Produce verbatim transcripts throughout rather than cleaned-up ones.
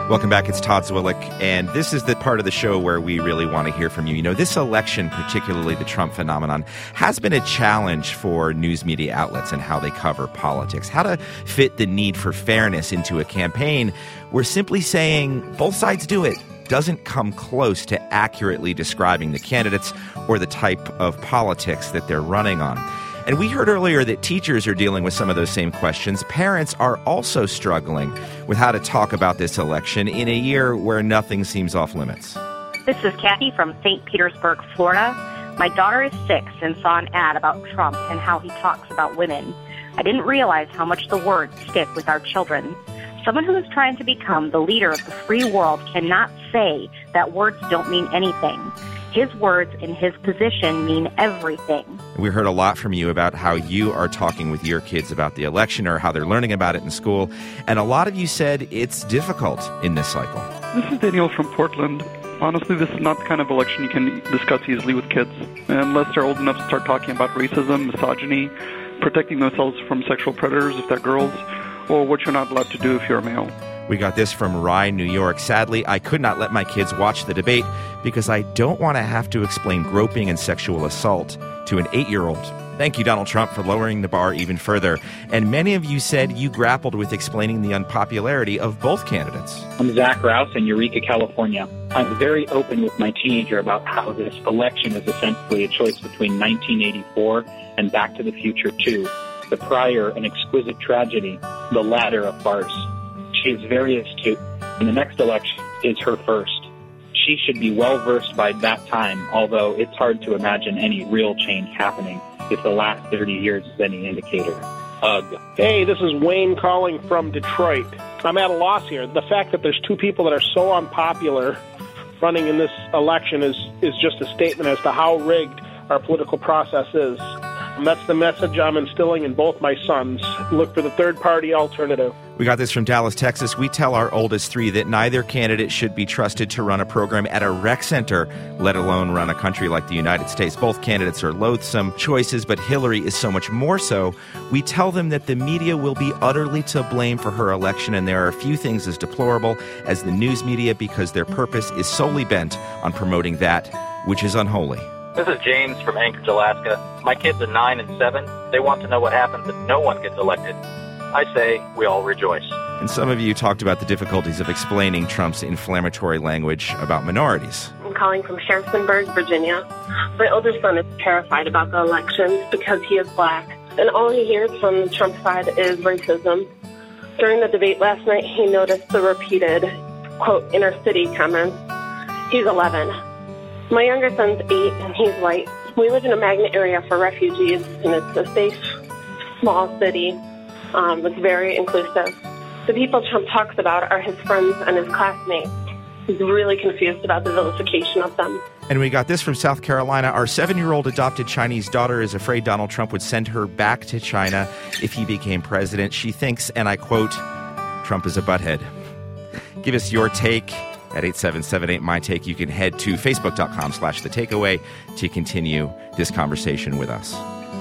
Welcome back. It's Todd Zwillich, and this is the part of the show where we really want to hear from you. You know, this election, particularly the Trump phenomenon, has been a challenge for news media outlets and how they cover politics. How to fit the need for fairness into a campaign where simply saying both sides do it doesn't come close to accurately describing the candidates or the type of politics that they're running on. And we heard earlier that teachers are dealing with some of those same questions. Parents are also struggling with how to talk about this election in a year where nothing seems off limits. This is Kathy from Saint Petersburg, Florida. My daughter is six and saw an ad about Trump and how he talks about women. I didn't realize how much the words stick with our children. Someone who is trying to become the leader of the free world cannot say that words don't mean anything. His words and his position mean everything. We heard a lot from you about how you are talking with your kids about the election or how they're learning about it in school. And a lot of you said it's difficult in this cycle. This is Daniel from Portland. Honestly, this is not the kind of election you can discuss easily with kids, unless they're old enough to start talking about racism, misogyny, protecting themselves from sexual predators if they're girls, or what you're not allowed to do if you're a male. We got this from Rye, New York. Sadly, I could not let my kids watch the debate because I don't want to have to explain groping and sexual assault to an eight-year-old. Thank you, Donald Trump, for lowering the bar even further. And many of you said you grappled with explaining the unpopularity of both candidates. I'm Zach Rouse in Eureka, California. I'm very open with my teenager about how this election is essentially a choice between nineteen eighty-four and Back to the Future two. The prior, an exquisite tragedy, the latter, a farce. She is very astute, and the next election is her first. She should be well-versed by that time, although it's hard to imagine any real change happening if the last thirty years is any indicator. Ugh. Hey, this is Wayne calling from Detroit. I'm at a loss here. The fact that there's two people that are so unpopular running in this election is, is just a statement as to how rigged our political process is. And that's the message I'm instilling in both my sons. Look for the third-party alternative. We got this from Dallas, Texas. We tell our oldest three that neither candidate should be trusted to run a program at a rec center, let alone run a country like the United States. Both candidates are loathsome choices, but Hillary is so much more so. We tell them that the media will be utterly to blame for her election, and there are few things as deplorable as the news media because their purpose is solely bent on promoting that which is unholy. This is James from Anchorage, Alaska. My kids are nine and seven. They want to know what happens if no one gets elected. I say we all rejoice. And some of you talked about the difficulties of explaining Trump's inflammatory language about minorities. I'm calling from Harrisonburg, Virginia. My older son is terrified about the elections because he is black, and all he hears from the Trump side is racism. During the debate last night, he noticed the repeated, quote, inner city comments. He's eleven. My younger son's eight, and he's white. We live in a magnet area for refugees, and it's a safe, small city. Um, it's very inclusive. The people Trump talks about are his friends and his classmates. He's really confused about the vilification of them. And we got this from South Carolina. Our seven-year-old adopted Chinese daughter is afraid Donald Trump would send her back to China if he became president. She thinks, and I quote, Trump is a butthead. Give us your take at eight seven seven eight, my take. You can head to facebook.com slash the takeaway to continue this conversation with us.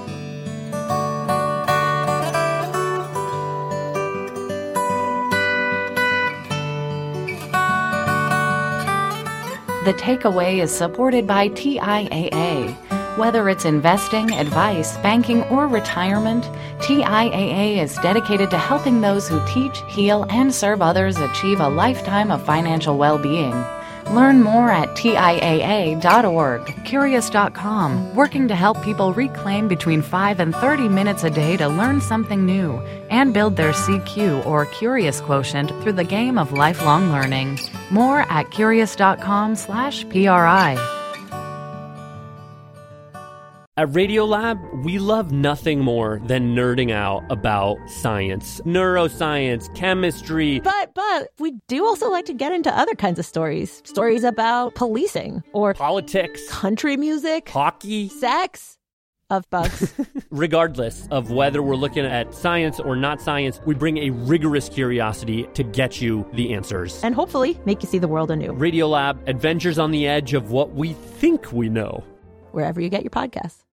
The Takeaway is supported by T I A A. Whether it's investing, advice, banking, or retirement, T I A A is dedicated to helping those who teach, heal, and serve others achieve a lifetime of financial well-being. Learn more at T I A A dot org. Curious dot com, working to help people reclaim between five and thirty minutes a day to learn something new and build their C Q or Curious quotient through the game of lifelong learning. More at Curious dot com slash P R I. At Radiolab, we love nothing more than nerding out about science, neuroscience, chemistry. But, but, we do also like to get into other kinds of stories. Stories about policing or politics, country music, hockey, sex, of bugs. Regardless of whether we're looking at science or not science, we bring a rigorous curiosity to get you the answers. And hopefully make you see the world anew. Radiolab, adventures on the edge of what we think we know. Wherever you get your podcasts.